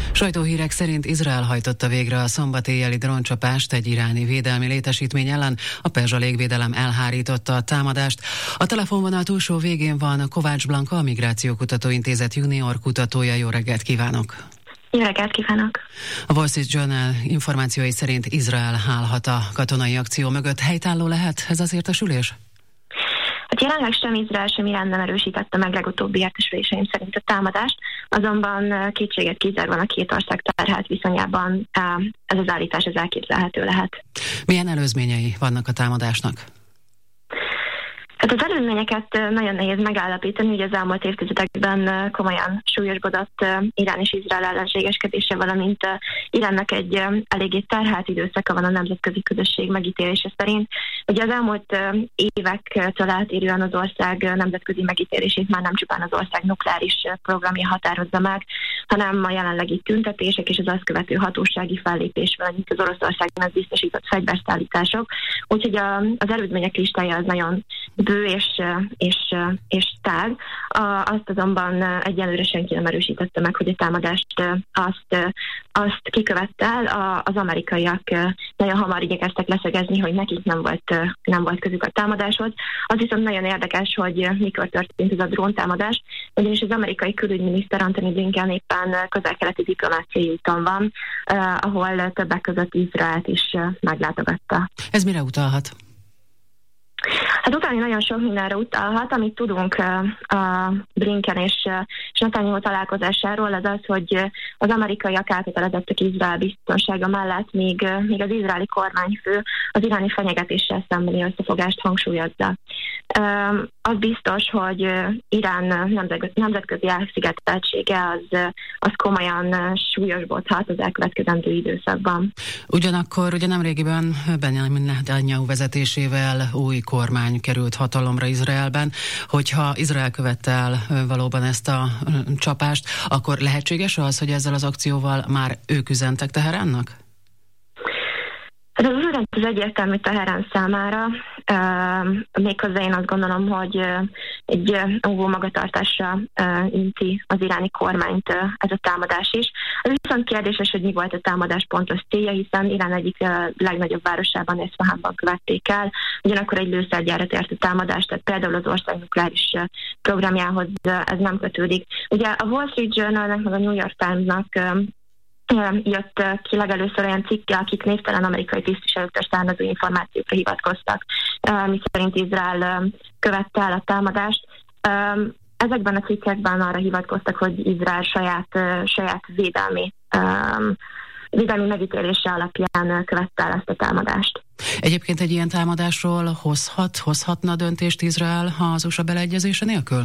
Sajtóhírek szerint Izrael hajtotta végre a szombat éjjeli dróncsapást egy iráni védelmi létesítmény ellen, a perzsa légvédelem elhárította a támadást. A telefonvonal túlsó végén van Kovács Blanka, a Migrációkutató Intézet junior kutatója. Jó reggelt kívánok! Jó reggelt kívánok! A Wall Street Journal információi szerint Izrael állhat a katonai akció mögött. Helytálló lehet ez az értesülés? Hát jelenleg sem Izrael, sem Irán nem erősítette meg legutóbbi értesüléseim szerint a támadást, azonban kétséget kizárva a két ország terhelt viszonyában ez az állítás elképzelhető lehet. Milyen előzményei vannak a támadásnak? Hát az előzményeket nagyon nehéz megállapítani, hogy az elmúlt évtizedekben komolyan súlyosbodott Irán és Izrael ellenségeskedése, valamint Iránnak egy eléggé terhelt időszaka van a nemzetközi közösség megítélése szerint. Ugye az elmúlt évektől átérően az ország nemzetközi megítélését már nem csupán az ország nukleáris programja határozza meg, hanem a jelenlegi tüntetések és az azt követő hatósági fellépés, valamint az Oroszországnak biztosított fegyverszállítások. Úgyhogy az előzmények listája az nagyon bő és tág. Azt azonban egyelőre senki nem erősítette meg, hogy a támadást azt kikövette el. Az amerikaiak nagyon hamar igyekeztek leszögezni, hogy nekik nem volt közük a támadáshoz. Az viszont nagyon érdekes, hogy mikor történt ez a dróntámadás, ugyanis az amerikai külügyminiszter Antony Blinken éppen közel-keleti diplomáciai úton van, ahol többek között Izraelt is meglátogatta. Ez mire utalhat? Hát utáni nagyon sok mindenre utalhat, amit tudunk a Blinken és Netanyahu találkozásáról, az az, hogy az amerikaiak elkötelezettek Izrael biztonsága mellett, míg az izraeli kormányfő az iráni fenyegetéssel szembeni összefogást hangsúlyozza. Az biztos, hogy Irán nemzetközi elszigeteltsége az komolyan súlyosbodhat az elkövetkezendő időszakban. Ugyanakkor ugye nemrégiben Benjamin Netanyahu vezetésével új kormány került hatalomra Izraelben. Hogyha Izrael követte el valóban ezt a csapást, akkor lehetséges az, hogy ezzel az akcióval már ők üzentek Teheránnak? Ez az üzenet az egyértelmű Teherán számára, méghozzá én azt gondolom, hogy egy óvó magatartásra inti az iráni kormányt ez a támadás is. Ez viszont kérdéses, hogy mi volt a támadás pontos célja, hiszen Irán egyik legnagyobb városában, Eszfahánban követték el, ugyanakkor egy lőszergyárat ért a támadást, tehát például az ország nukleáris programjához ez nem kötődik. Ugye a Wall Street Journalnek, meg a New York Timesnak jött ki legelőször olyan cikke, akik névtelen amerikai tisztviselőktől származó információkra hivatkoztak, miszerint Izrael követte el a támadást. Ezekben a cikkekben arra hivatkoztak, hogy Izrael saját védelmi megítélése alapján követte el ezt a támadást. Egyébként egy ilyen támadásról hozhatna döntést Izrael az USA beleegyezése nélkül?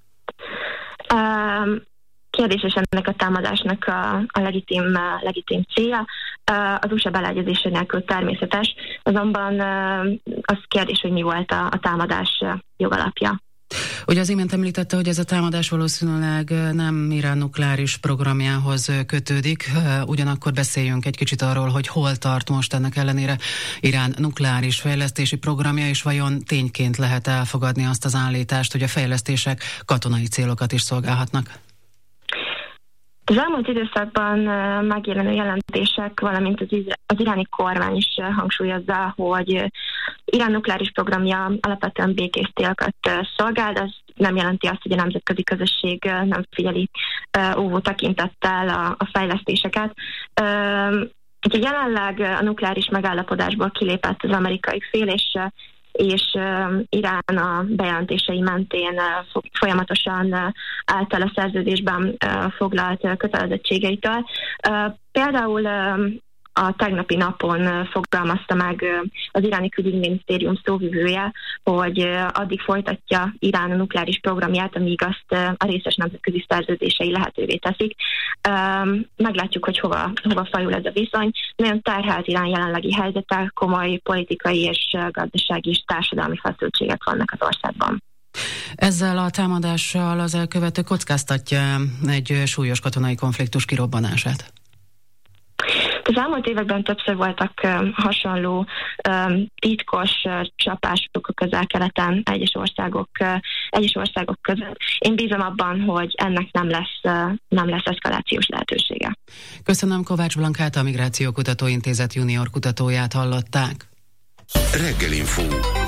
Kérdéses ennek a támadásnak a legitim célja. Az USA beleegyezése nélkül természetes, azonban az kérdés, hogy mi volt a támadás jogalapja. Ugye az imént említette, hogy ez a támadás valószínűleg nem Irán nukleáris programjához kötődik, ugyanakkor beszéljünk egy kicsit arról, hogy hol tart most ennek ellenére Irán nukleáris fejlesztési programja, és vajon tényként lehet elfogadni azt az állítást, hogy a fejlesztések katonai célokat is szolgálhatnak? Az elmúlt időszakban megjelenő jelentések, valamint az iráni kormány is hangsúlyozza, hogy Irán nukleáris programja alapvetően békés célokat szolgál, de az nem jelenti azt, hogy a nemzetközi közösség nem figyeli óvó tekintettel a fejlesztéseket. Úgyhogy jelenleg a nukleáris megállapodásból kilépett az amerikai fél, és Irán a bejelentései mentén folyamatosan állt el a szerződésben foglalt kötelezettségeitől. Például a tegnapi napon fogalmazta meg az iráni külügyminisztérium szóvivője, hogy addig folytatja Irán a nukleáris programját, amíg azt a részes nemzetközi szerződései lehetővé teszik. Meglátjuk, hogy hova fajul ez a viszony. Nagyon terhelt Irán jelenlegi helyzete, komoly politikai és gazdasági és társadalmi feszültségek vannak az országban. Ezzel a támadással az elkövető kockáztatja egy súlyos katonai konfliktus kirobbanását? Az elmúlt években többször voltak hasonló titkos csapások a közel-keleten egyes országok között. Én bízom abban, hogy ennek nem lesz eszkalációs lehetősége. Köszönöm, Kovács Blankát, a Migráció Kutatóintézet junior kutatóját hallották. Reggelinfo.